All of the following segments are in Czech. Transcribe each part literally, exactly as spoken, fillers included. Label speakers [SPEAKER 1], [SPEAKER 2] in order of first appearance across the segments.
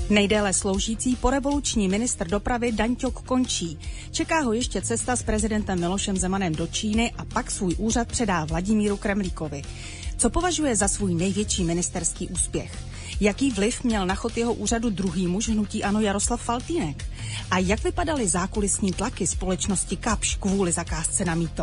[SPEAKER 1] Nejdéle sloužící porevoluční ministr dopravy Dan Ťok končí. Čeká ho ještě cesta s prezidentem Milošem Zemanem do Číny a pak svůj úřad předá Vladimíru Kremlíkovi. Co považuje za svůj největší ministerský úspěch? Jaký vliv měl na chod jeho úřadu druhý muž hnutí ANO Jaroslav Faltýnek? A jak vypadaly zákulisní tlaky společnosti Kapsch kvůli zakázce na mýto?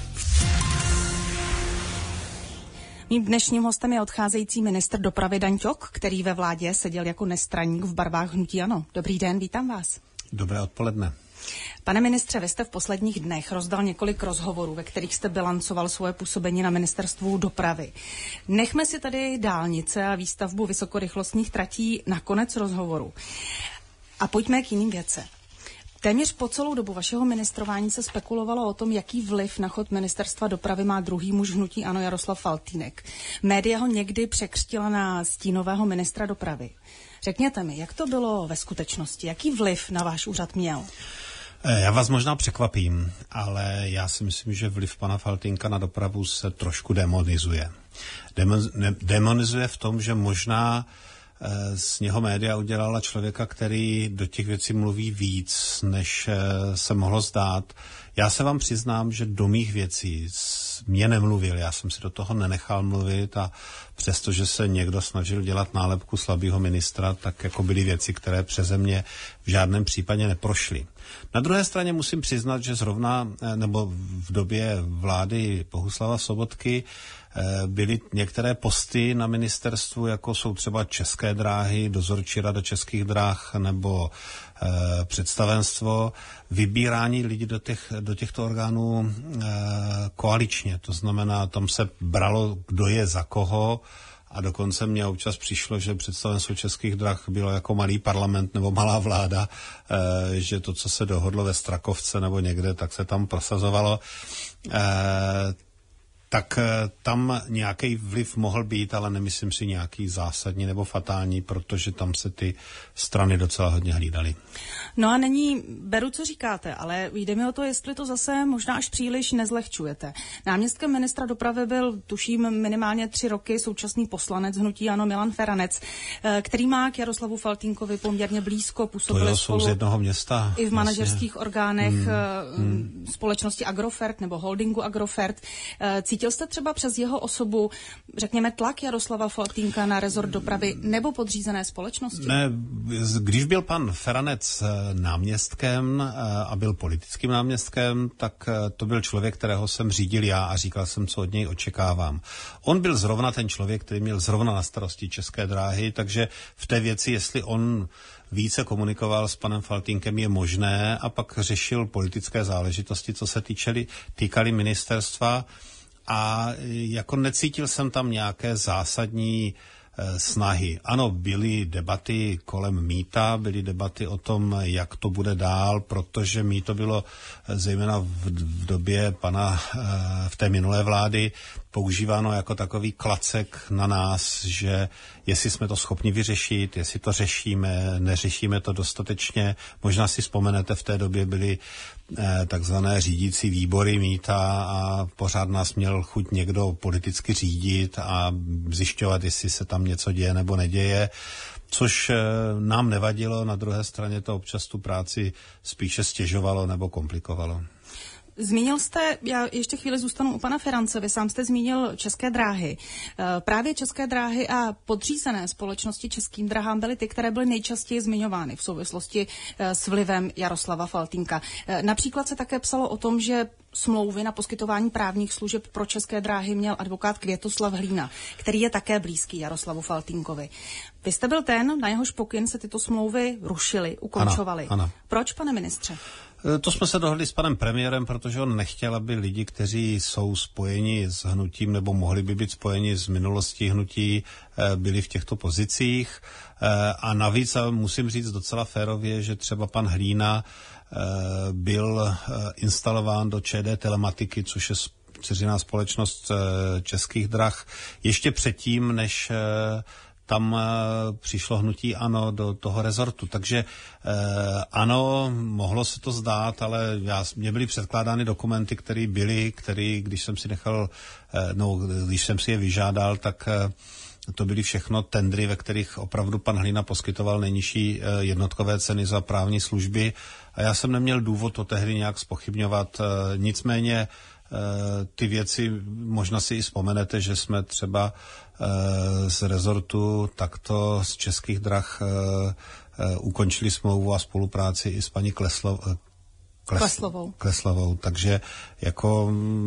[SPEAKER 1] Mým dnešním hostem je odcházející ministr dopravy Dan Ťok, který ve vládě seděl jako nestraník v barvách hnutí ANO. Dobrý den, vítám vás.
[SPEAKER 2] Dobré odpoledne.
[SPEAKER 1] Pane ministře, vy jste v posledních dnech rozdal několik rozhovorů, ve kterých jste bilancoval svoje působení na ministerstvu dopravy. Nechme si tady dálnice a výstavbu vysokorychlostních tratí na konec rozhovoru. A pojďme k jiným věcem. Téměř po celou dobu vašeho ministrování se spekulovalo o tom, jaký vliv na chod ministerstva dopravy má druhý muž hnutí ANO Jaroslav Faltýnek. Média ho někdy překřtila na stínového ministra dopravy. Řekněte mi, jak to bylo ve skutečnosti? Jaký vliv na váš úřad měl?
[SPEAKER 2] Já vás možná překvapím, ale já si myslím, že vliv pana Faltýnka na dopravu se trošku demonizuje. Demon, ne, demonizuje v tom, že možná z něho média udělala člověka, který do těch věcí mluví víc, než se mohlo zdát. Já se vám přiznám, že do mých věcí mě nemluvil, já jsem si do toho nenechal mluvit a přestože se někdo snažil dělat nálepku slabého ministra, tak jako byly věci, které přeze mě v žádném případě neprošly. Na druhé straně musím přiznat, že zrovna, nebo v době vlády Bohuslava Sobotky byly některé posty na ministerstvu, jako jsou třeba České dráhy, dozorčí rada Českých dráh nebo e, představenstvo, vybírání lidí do, těch, do těchto orgánů e, koaličně. To znamená, tam se bralo, kdo je za koho, a dokonce mně občas přišlo, že představenstvo Českých drah bylo jako malý parlament nebo malá vláda, e, že to, co se dohodlo ve Strakovce nebo někde, tak se tam prosazovalo. E, tak tam nějaký vliv mohl být, ale nemyslím si nějaký zásadní nebo fatální, protože tam se ty strany docela hodně hlídaly.
[SPEAKER 1] No a není, beru, co říkáte, ale jde mi o to, jestli to zase možná až příliš nezlehčujete. Náměstkem ministra dopravy byl, tuším, minimálně tři roky současný poslanec hnutí ANO Milan Feranec, který má k Jaroslavu Faltýnkovi poměrně blízko, působili spolu
[SPEAKER 2] z jednoho města,
[SPEAKER 1] i v manažerských
[SPEAKER 2] vlastně
[SPEAKER 1] orgánech
[SPEAKER 2] hmm, hmm.
[SPEAKER 1] společnosti Agrofert nebo holdingu Agrofert. Cítil jste třeba přes jeho osobu, řekněme, tlak Jaroslava Faltýnka na rezort dopravy nebo podřízené společnosti?
[SPEAKER 2] Ne, když byl pan Feranec náměstkem a byl politickým náměstkem, tak to byl člověk, kterého jsem řídil já a říkal jsem, co od něj očekávám. On byl zrovna ten člověk, který měl zrovna na starosti České dráhy, takže v té věci, jestli on více komunikoval s panem Faltýnkem, je možné, a pak řešil politické záležitosti, co se týčely, týkaly ministerstva. A jako necítil jsem tam nějaké zásadní e, snahy. Ano, byly debaty kolem mýta, byly debaty o tom, jak to bude dál, protože mýto bylo e, zejména v, v době pana, e, v té minulé vlády, používáno jako takový klacek na nás, že jestli jsme to schopni vyřešit, jestli to řešíme, neřešíme to dostatečně. Možná si vzpomenete, v té době byly eh, takzvané řídící výbory mýta a pořád nás měl chuť někdo politicky řídit a zjišťovat, jestli se tam něco děje nebo neděje, což eh, nám nevadilo, na druhé straně to občas tu práci spíše stěžovalo nebo komplikovalo.
[SPEAKER 1] Zmínil jste, já ještě chvíli zůstanu u pana Ferance, vy sám jste zmínil České dráhy. Právě České dráhy a podřízené společnosti Českým dráhám byly ty, které byly nejčastěji zmiňovány v souvislosti s vlivem Jaroslava Faltýnka. Například se také psalo o tom, že smlouvy na poskytování právních služeb pro České dráhy měl advokát Květoslav Hlína, který je také blízký Jaroslavu Faltýnkovi. Vy jste byl ten, na jehož pokyn se tyto smlouvy rušily, ukončovaly.
[SPEAKER 2] Ano, ano.
[SPEAKER 1] Proč, pane ministře?
[SPEAKER 2] To jsme se dohodli s panem premiérem, protože on nechtěl, aby lidi, kteří jsou spojeni s hnutím nebo mohli by být spojeni s minulostí hnutí, byli v těchto pozicích. A navíc, a musím říct docela férově, že třeba pan Hlína byl instalován do ČD Telematiky, což je dceřiná společnost Českých drah, ještě předtím, než tam přišlo hnutí ANO do toho rezortu. Takže ano, mohlo se to zdát, ale já, mě byly předkládány dokumenty, které byly, které, když jsem si nechal, no, když jsem si je vyžádal, tak to byly všechno tendry, ve kterých opravdu pan Hlína poskytoval nejnižší jednotkové ceny za právní služby a já jsem neměl důvod to tehdy nějak zpochybňovat. Nicméně ty věci, možná si i vzpomenete, že jsme třeba z rezortu takto z Českých drah ukončili smlouvu a spolupráci i s paní Kleslo, Kles,
[SPEAKER 1] Kleslovou.
[SPEAKER 2] Kleslovou. Takže jako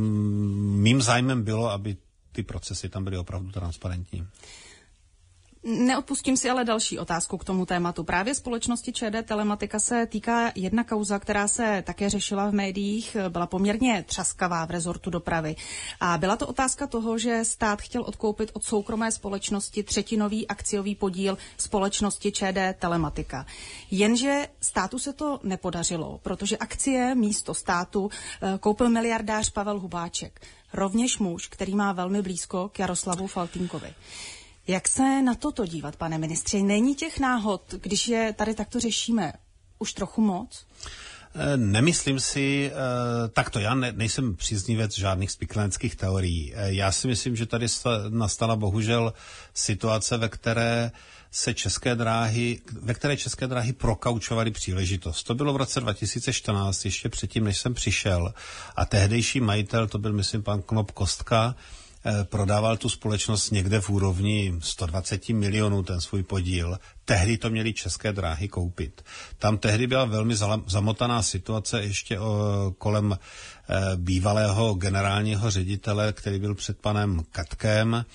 [SPEAKER 2] mým zájmem bylo, aby ty procesy tam byly opravdu transparentní.
[SPEAKER 1] Neodpustím si ale další otázku k tomu tématu. Právě společnosti ČD Telematika se týká jedna kauza, která se také řešila v médiích, byla poměrně třaskavá v rezortu dopravy. A byla to otázka toho, že stát chtěl odkoupit od soukromé společnosti třetinový akciový podíl společnosti ČD Telematika. Jenže státu se to nepodařilo, protože akcie místo státu koupil miliardář Pavel Hubáček. Rovněž muž, který má velmi blízko k Jaroslavu Faltýnkovi. Jak se na toto dívat, pane ministře? Není těch náhod, když je tady takto řešíme, už trochu moc?
[SPEAKER 2] Nemyslím si, takto já ne, nejsem příznivec žádných spikleneckých teorií. Já si myslím, že tady nastala bohužel situace, ve které se České dráhy, ve které České dráhy prokaučovaly příležitost. To bylo v roce dva tisíce čtrnáct, ještě předtím, než jsem přišel. A tehdejší majitel, to byl, myslím, pan Knop Kostka, prodával tu společnost někde v úrovni sto dvacet milionů, ten svůj podíl. Tehdy to měly České dráhy koupit. Tam tehdy byla velmi zamotaná situace ještě o, kolem e, bývalého generálního ředitele, který byl před panem Katkem. E,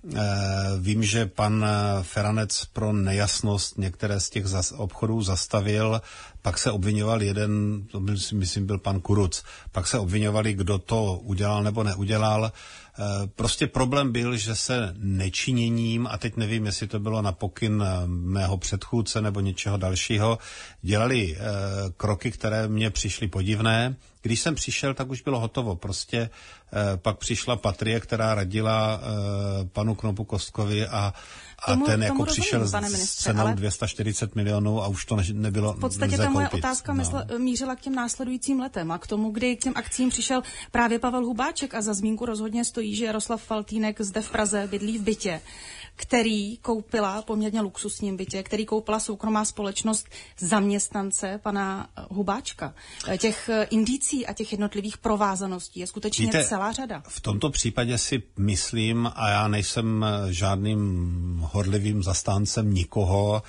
[SPEAKER 2] vím, že pan Feranec pro nejasnost některé z těch zas, obchodů zastavil, pak se obvinoval jeden, to byl, myslím, byl pan Kuruc, pak se obvinovali, kdo to udělal nebo neudělal. Prostě problém byl, že se nečiněním, a teď nevím, jestli to bylo na pokyn mého předchůdce nebo něčeho dalšího, dělali e, kroky, které mně přišly podivné. Když jsem přišel, tak už bylo hotovo. Prostě e, pak přišla Patrie, která radila e, panu Knopu Kostkovi a A tomu, ten jako přišel rozumím, s cenou ale dvě stě čtyřicet milionů a už to nebylo.
[SPEAKER 1] V podstatě ta moje otázka
[SPEAKER 2] no.
[SPEAKER 1] mysle, mířila k těm následujícím letem a k tomu, kdy k těm akcím přišel právě Pavel Hubáček a za zmínku rozhodně stojí, že Jaroslav Faltýnek zde v Praze bydlí v bytě, který koupila poměrně luxusním bytě, který koupila soukromá společnost zaměstnance pana Hubáčka. Těch indicí a těch jednotlivých provázaností je skutečně Víte, celá řada.
[SPEAKER 2] V tomto případě si myslím, a já nejsem žádným horlivým zastáncem nikoho,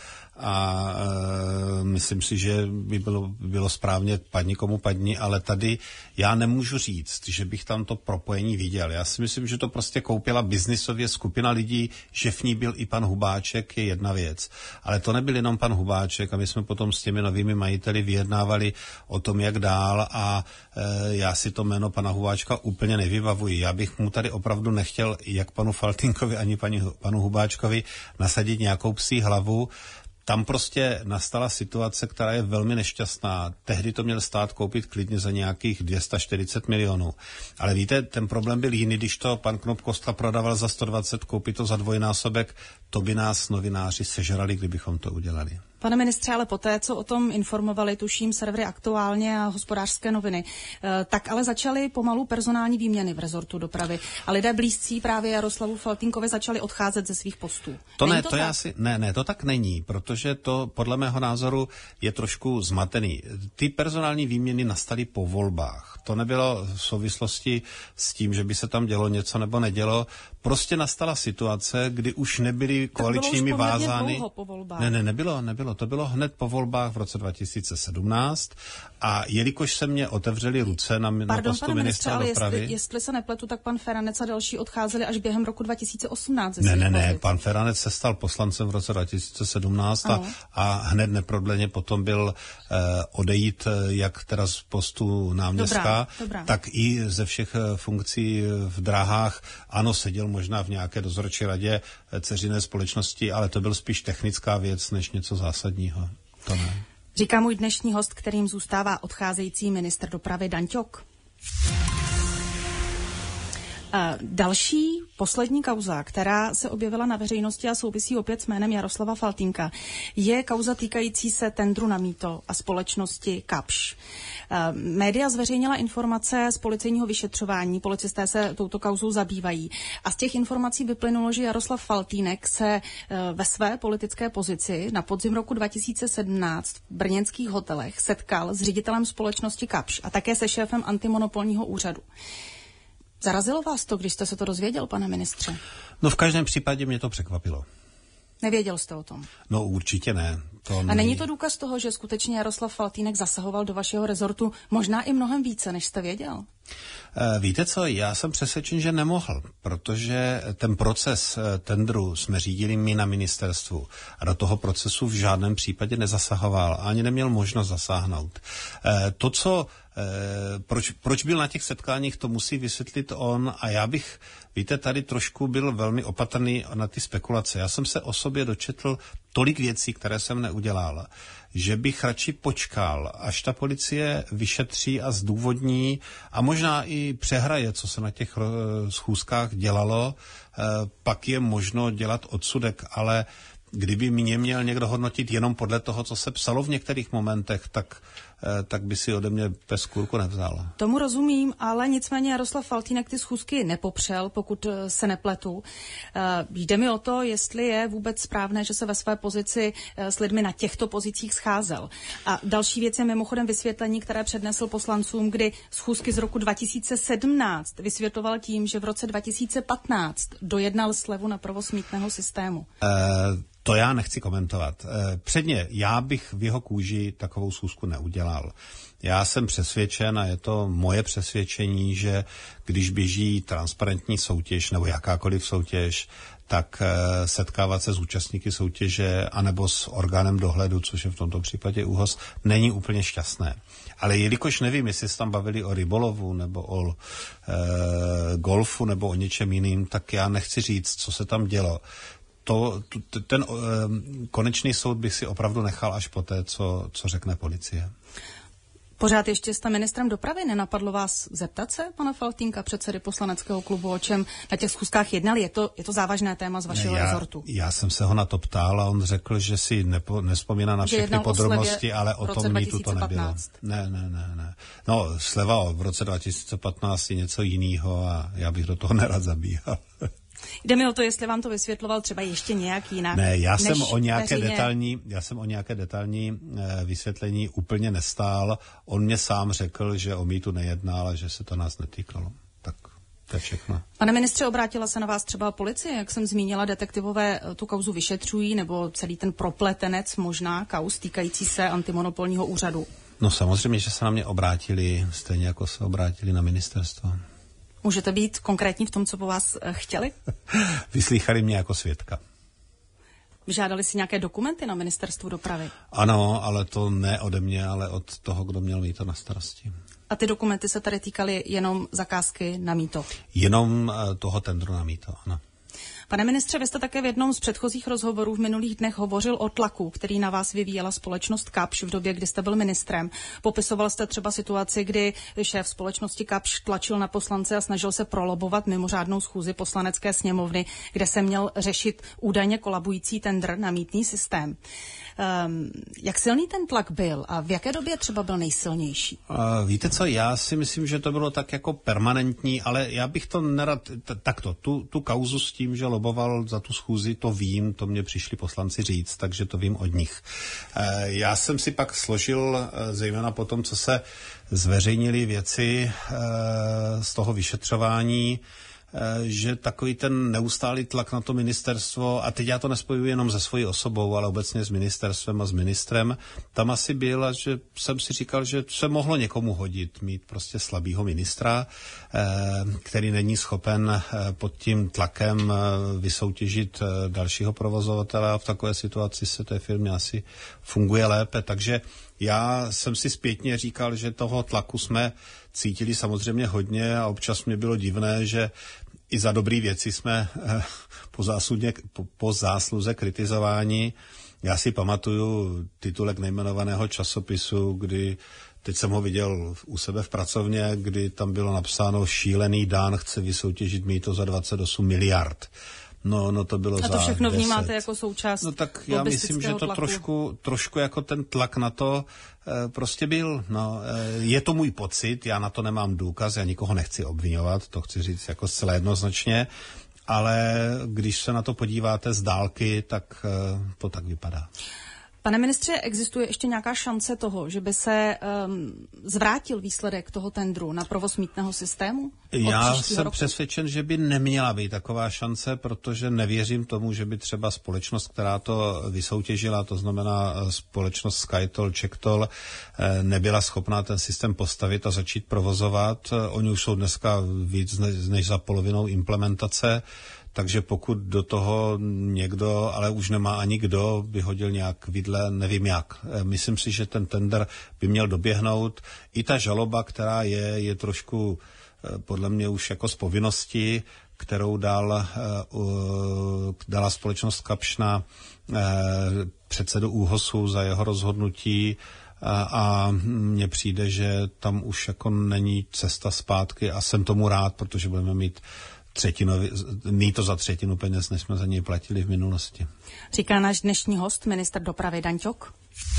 [SPEAKER 2] a e, myslím si, že by bylo, by bylo správně padni komu padni, ale tady já nemůžu říct, že bych tam to propojení viděl. Já si myslím, že to prostě koupila biznisově skupina lidí, že v ní byl i pan Hubáček, je jedna věc. Ale to nebyl jenom pan Hubáček a my jsme potom s těmi novými majiteli vyjednávali o tom, jak dál a e, já si to jméno pana Hubáčka úplně nevybavuji. Já bych mu tady opravdu nechtěl jak panu Faltýnkovi, ani paní, panu Hubáčkovi nasadit nějakou psí hlavu. Tam prostě nastala situace, která je velmi nešťastná. Tehdy to měl stát koupit klidně za nějakých dvě stě čtyřicet milionů. Ale víte, ten problém byl jiný, když to pan Knop Kostka prodával za sto dvacet, koupit to za dvojnásobek, to by nás novináři sežrali, kdybychom to udělali.
[SPEAKER 1] Pane ministře, ale poté, co o tom informovali, tuším, servery Aktuálně a Hospodářské noviny, tak ale začaly pomalu personální výměny v rezortu dopravy a lidé blízcí právě Jaroslavu Faltýnkovi začali odcházet ze svých postů.
[SPEAKER 2] To není ne, to, to já si, ne, ne, to tak není, protože to podle mého názoru je trošku zmatený. Ty personální výměny nastaly po volbách. To nebylo v souvislosti s tím, že by se tam dělo něco nebo nedělo. Prostě nastala situace, kdy už nebyly koaličními vázány. Ne, ne, nebylo, nebylo. To bylo hned po volbách v roce dva tisíce sedmnáct a jelikož se mě otevřely ruce na,
[SPEAKER 1] Pardon,
[SPEAKER 2] na postu ministra
[SPEAKER 1] ale
[SPEAKER 2] dopravy.
[SPEAKER 1] Jestli, jestli se nepletu, tak pan Feranec a další odcházeli až během roku dva tisíce osmnáct.
[SPEAKER 2] Ne, ne, ne, pan Feranec se stal poslancem v roce dva tisíce sedmnáct a, a hned neprodleně potom byl eh, odejít jak teda z postu náměstka, dobrá, dobrá. tak i ze všech funkcí v dráhách. Ano, seděl možná v nějaké dozorčí radě dceřiné společnosti, ale to byl spíš technická věc, než něco zásadního. To ne.
[SPEAKER 1] Říká můj dnešní host, kterým zůstává odcházející ministr dopravy Dan Ťok. Další, poslední kauza, která se objevila na veřejnosti a souvisí opět s jménem Jaroslava Faltýnka, je kauza týkající se tendru na mýto a společnosti Kapsch. Média zveřejnila informace z policejního vyšetřování, policisté se touto kauzou zabývají a z těch informací vyplynulo, že Jaroslav Faltýnek se ve své politické pozici na podzim roku dva tisíce sedmnáct v brněnských hotelech setkal s ředitelem společnosti Kapsch a také se šéfem antimonopolního úřadu. Zarazilo vás to, když jste se to dozvěděl, pane ministře?
[SPEAKER 2] No v každém případě mě to překvapilo.
[SPEAKER 1] Nevěděl jste o tom?
[SPEAKER 2] No určitě ne. To
[SPEAKER 1] A není... není to důkaz toho, že skutečně Jaroslav Faltýnek zasahoval do vašeho rezortu možná i mnohem více, než jste věděl?
[SPEAKER 2] Víte co, já jsem přesvědčen, že nemohl, protože ten proces tendru jsme řídili my na ministerstvu a do toho procesu v žádném případě nezasahoval, ani neměl možnost zasáhnout. To, co, proč, proč byl na těch setkáních, to musí vysvětlit on a já bych, víte, tady trošku byl velmi opatrný na ty spekulace. Já jsem se o sobě dočetl tolik věcí, které jsem neudělal, že bych radši počkal, až ta policie vyšetří a zdůvodní a možná i přehraje, co se na těch schůzkách dělalo, pak je možno dělat odsudek, ale kdyby mě měl někdo hodnotit jenom podle toho, co se psalo v některých momentech, tak, tak by si ode mě pes kůrku nevzal.
[SPEAKER 1] Tomu rozumím, ale nicméně Jaroslav Faltýnek ty schůzky nepopřel, pokud se nepletu. Jde mi o to, jestli je vůbec správné, že se ve své pozici s lidmi na těchto pozicích scházel. A další věc je mimochodem vysvětlení, které přednesl poslancům, kdy schůzky z roku dva tisíce sedmnáct vysvětloval tím, že v roce dva tisíce patnáct dojednal slevu na provoz mýtného systému.
[SPEAKER 2] Uh... To já nechci komentovat. Předně, já bych v jeho kůži takovou schůzku neudělal. Já jsem přesvědčen, a je to moje přesvědčení, že když běží transparentní soutěž nebo jakákoliv soutěž, tak setkávat se s účastníky soutěže anebo s orgánem dohledu, což je v tomto případě ÚOHS, není úplně šťastné. Ale jelikož nevím, jestli se tam bavili o rybolovu nebo o e, golfu nebo o něčem jiným, tak já nechci říct, co se tam dělo. To, ten uh, konečný soud bych si opravdu nechal až po té, co, co řekne policie.
[SPEAKER 1] Pořád ještě jste ministrem dopravy. Nenapadlo vás zeptat se pana Faltýnka, předsedy poslaneckého klubu, o čem na těch schůzkách jednali? Je to, je to závažné téma z vašeho
[SPEAKER 2] ne, já,
[SPEAKER 1] rezortu? Já
[SPEAKER 2] jsem se ho na to ptal a on řekl, že si nepo, nespomíná na všechny podrobnosti, ale o tom mýtu to nebylo. Ne, ne, ne, ne. No, sleva v roce dva tisíce patnáct je něco jiného a já bych do toho nerad zabíhal.
[SPEAKER 1] Jde mi o to, jestli vám to vysvětloval třeba ještě nějak jinak.
[SPEAKER 2] Ne, já jsem o nějaké veřejně... detailní, já jsem o nějaké detailní e, vysvětlení úplně nestál. On mě sám řekl, že o mýtu nejednal a že se to nás netýkalo. Tak to je všechno.
[SPEAKER 1] Pane ministře, obrátila se na vás třeba policie, jak jsem zmínila, detektivové tu kauzu vyšetřují, nebo celý ten propletenec možná kauz týkající se antimonopolního úřadu?
[SPEAKER 2] No samozřejmě, že se na mě obrátili, stejně jako se obrátili na ministerstvo.
[SPEAKER 1] Můžete být konkrétní v tom, co po vás chtěli?
[SPEAKER 2] Vyslýchali mě jako svědka.
[SPEAKER 1] Vyžádali si nějaké dokumenty na ministerstvu dopravy?
[SPEAKER 2] Ano, ale to ne ode mě, ale od toho, kdo měl mýto na starosti.
[SPEAKER 1] A ty dokumenty se tady týkaly jenom zakázky na mýto?
[SPEAKER 2] Jenom toho tendru na mýto, ano.
[SPEAKER 1] Pane ministře, vy jste také v jednom z předchozích rozhovorů v minulých dnech hovořil o tlaku, který na vás vyvíjela společnost Kapsch v době, kdy jste byl ministrem. Popisoval jste třeba situaci, kdy šéf společnosti Kapsch tlačil na poslance a snažil se prolobovat mimořádnou schůzi poslanecké sněmovny, kde se měl řešit údajně kolabující tendr na mýtný systém. Um, jak silný ten tlak byl a v jaké době třeba byl nejsilnější?
[SPEAKER 2] Uh, víte co, já si myslím, že to bylo tak jako permanentní, ale já bych to nerad, t- takto, tu, tu kauzu s tím, že loboval za tu schůzi, to vím, to mě přišli poslanci říct, takže to vím od nich. Uh, já jsem si pak složil, uh, zejména po tom, co se zveřejnily věci uh, z toho vyšetřování, že takový ten neustálý tlak na to ministerstvo, a teď já to nespojuji jenom se svojí osobou, ale obecně s ministerstvem a s ministrem, tam asi byl, a že jsem si říkal, že se mohlo někomu hodit mít prostě slabýho ministra, který není schopen pod tím tlakem vysoutěžit dalšího provozovatele a v takové situaci se té firmě asi funguje lépe, takže já jsem si zpětně říkal, že toho tlaku jsme cítili samozřejmě hodně a občas mě bylo divné, že i za dobrý věci jsme po, zásluze, po, po zásluze kritizováni. Já si pamatuju titulek nejmenovaného časopisu, kdy Teď jsem ho viděl u sebe v pracovně, kdy tam bylo napsáno šílený Dán chce vysoutěžit mýto za dvacet osm miliard. No, no to bylo za
[SPEAKER 1] A to všechno
[SPEAKER 2] deset.
[SPEAKER 1] Vnímáte jako součást
[SPEAKER 2] No tak já myslím, že to
[SPEAKER 1] tlaku.
[SPEAKER 2] trošku, trošku jako ten tlak na to e, prostě byl. No, e, je to můj pocit, já na to nemám důkaz, já nikoho nechci obvinovat, to chci říct jako zcela jednoznačně, ale když se na to podíváte z dálky, tak e, to tak vypadá.
[SPEAKER 1] Pane ministře, existuje ještě nějaká šance toho, že by se um, zvrátil výsledek toho tendru na provoz mýtného systému?
[SPEAKER 2] Já jsem
[SPEAKER 1] roku?
[SPEAKER 2] přesvědčen, že by neměla být taková šance, protože nevěřím tomu, že by třeba společnost, která to vysoutěžila, to znamená společnost SkyToll, CzechToll, nebyla schopná ten systém postavit a začít provozovat. Oni už jsou dneska víc než za polovinou implementace. Takže pokud do toho někdo, ale už nemá ani kdo, vyhodil nějak vidle, nevím jak. Myslím si, že ten tender by měl doběhnout. I ta žaloba, která je, je trošku podle mě už jako z povinnosti, kterou dal, dala společnost Kapsch na předsedu ÚHOSu za jeho rozhodnutí. A mně přijde, že tam už jako není cesta zpátky a jsem tomu rád, protože budeme mít třetinovi, mít to za třetinu peněz, než jsme za něj platili v minulosti.
[SPEAKER 1] Říká náš dnešní host, ministr dopravy Dan Ťok.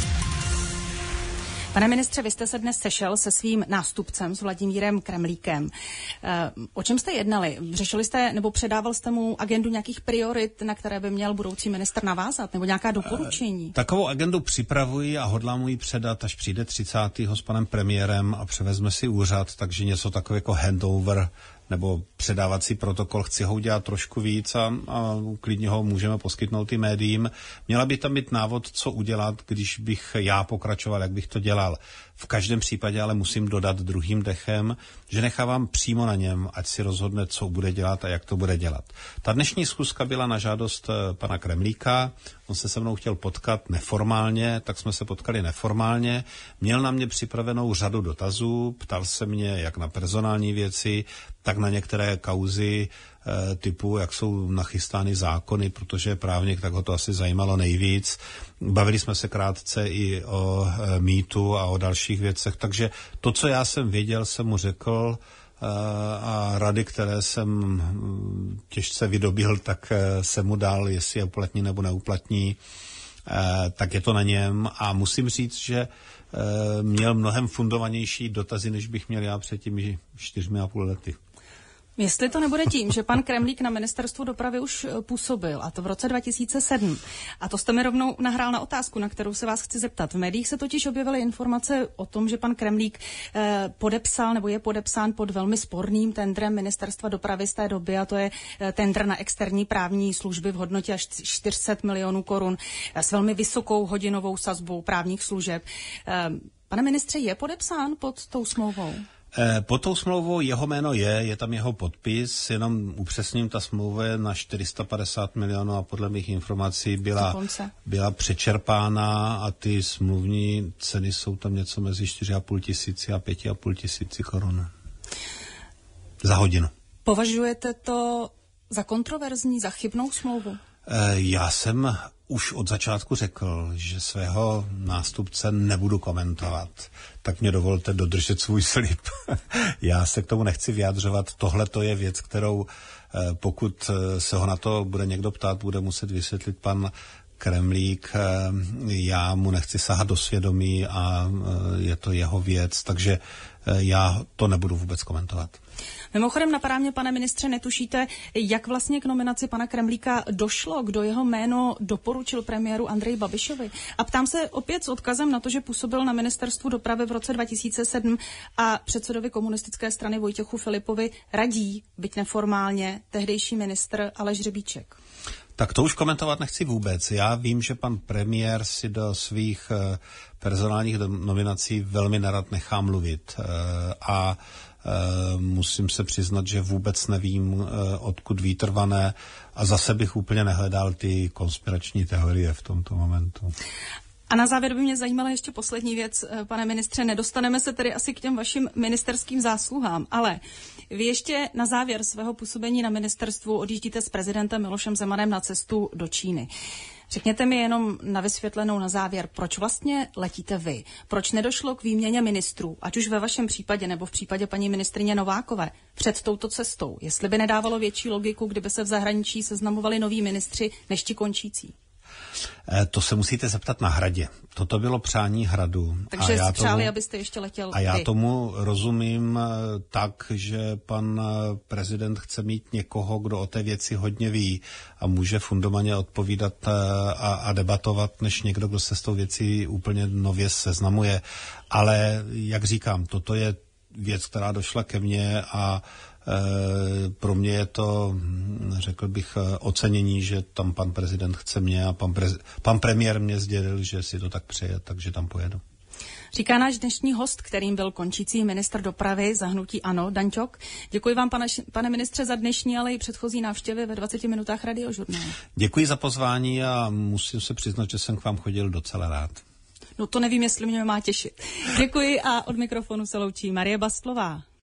[SPEAKER 1] Pane ministře, vy jste se dnes sešel se svým nástupcem, s Vladimírem Kremlíkem. E, o čem jste jednali? Řešili jste nebo předával jste mu agendu nějakých priorit, na které by měl budoucí ministr navázat, nebo nějaká doporučení? E,
[SPEAKER 2] takovou agendu připravuji a hodlám mu ji předat, až přijde třicátého s panem premiérem a převezme si úřad, takže něco takové jako handover nebo předávací protokol, chci ho udělat trošku víc a, a klidně ho můžeme poskytnout i médiím. Měla by tam být návod, co udělat, když bych já pokračoval, jak bych to dělal. V každém případě ale musím dodat druhým dechem, že nechávám přímo na něm, ať si rozhodne, co bude dělat a jak to bude dělat. Ta dnešní schůzka byla na žádost pana Kremlíka, on se se mnou chtěl potkat neformálně, tak jsme se potkali neformálně. Měl na mě připravenou řadu dotazů, ptal se mě jak na personální věci, tak na některé kauzy e, typu, jak jsou nachystány zákony, protože právník, tak ho to asi zajímalo nejvíc. Bavili jsme se krátce i o e, mýtu a o dalších věcech, takže to, co já jsem věděl, jsem mu řekl e, a rady, které jsem těžce vydobíhl, tak e, jsem mu dal, jestli je uplatní nebo neuplatní, e, tak je to na něm a musím říct, že e, měl mnohem fundovanější dotazy, než bych měl já před těmi čtyřmi a půl lety.
[SPEAKER 1] Jestli to nebude tím, že pan Kremlík na ministerstvu dopravy už působil, a to v roce dva tisíce sedm, a to jste mi rovnou nahrál na otázku, na kterou se vás chci zeptat. V médiích se totiž objevily informace o tom, že pan Kremlík eh, podepsal nebo je podepsán pod velmi sporným tendrem ministerstva dopravy z té doby, a to je eh, tendr na externí právní služby v hodnotě až čtyři sta milionů korun eh, s velmi vysokou hodinovou sazbou právních služeb. Eh, pane ministře, je podepsán pod tou smlouvou?
[SPEAKER 2] Pod tou smlouvou jeho jméno je, je tam jeho podpis, jenom upřesním, ta smlouva je na čtyři sta padesát milionů a podle mých informací byla, byla přečerpána a ty smluvní ceny jsou tam něco mezi čtyři a půl tisíci a pět a půl tisíci korun za hodinu.
[SPEAKER 1] Považujete to za kontroverzní, za chybnou smlouvu?
[SPEAKER 2] Já jsem už od začátku řekl, že svého nástupce nebudu komentovat, tak mě dovolte dodržet svůj slib. Já se k tomu nechci vyjadřovat. Tohle to je věc, kterou pokud se ho na to bude někdo ptát, bude muset vysvětlit pan Kremlík. Já mu nechci sahat do svědomí a je to jeho věc, takže já to nebudu vůbec komentovat.
[SPEAKER 1] Mimochodem napadá mě, pane ministře, netušíte, jak vlastně k nominaci pana Kremlíka došlo, kdo jeho jméno doporučil premiéru Andreji Babišovi. A ptám se opět s odkazem na to, že působil na ministerstvu dopravy v roce dva tisíce sedm a předsedovi komunistické strany Vojtěchu Filipovi radí, byť neformálně, tehdejší ministr Aleš Řebíček.
[SPEAKER 2] Tak to už komentovat nechci vůbec. Já vím, že pan premiér si do svých uh, personálních nominací velmi nerad nechá mluvit uh, a Uh, musím se přiznat, že vůbec nevím, uh, odkud vítr vane a zase bych úplně nehledal ty konspirační teorie v tomto momentu.
[SPEAKER 1] A na závěr by mě zajímala ještě poslední věc, pane ministře. Nedostaneme se tedy asi k těm vašim ministerským zásluhám, ale vy ještě na závěr svého působení na ministerstvu odjíždíte s prezidentem Milošem Zemanem na cestu do Číny. Řekněte mi jenom na vysvětlenou na závěr, proč vlastně letíte vy? Proč nedošlo k výměně ministrů, ať už ve vašem případě nebo v případě paní ministryně Novákové, před touto cestou? Jestli by nedávalo větší logiku, kdyby se v zahraničí seznamovali noví ministři než ti končící?
[SPEAKER 2] To se musíte zeptat na Hradě. Toto bylo přání Hradu.
[SPEAKER 1] Takže
[SPEAKER 2] a já
[SPEAKER 1] přáli,
[SPEAKER 2] tomu,
[SPEAKER 1] abyste ještě letěl
[SPEAKER 2] A já
[SPEAKER 1] vy.
[SPEAKER 2] tomu rozumím tak, že pan prezident chce mít někoho, kdo o té věci hodně ví a může fundovaně odpovídat a, a debatovat, než někdo, kdo se s tou věcí úplně nově seznamuje. Ale jak říkám, toto je věc, která došla ke mně a pro mě je to, řekl bych, ocenění, že tam pan prezident chce mě a pan, prez, pan premiér mě sdělil, že si to tak přeje, takže tam pojedu.
[SPEAKER 1] Říká náš dnešní host, kterým byl končící ministr dopravy za hnutí ANO, Dan Ťok. Děkuji vám, pane, pane ministře, za dnešní, ale i předchozí návštěvy ve dvaceti minutách Radiožurnálu.
[SPEAKER 2] Děkuji za pozvání a musím se přiznat, že jsem k vám chodil docela rád.
[SPEAKER 1] No to nevím, jestli mě má těšit. Děkuji a od mikrofonu se loučí Marie Bastlová.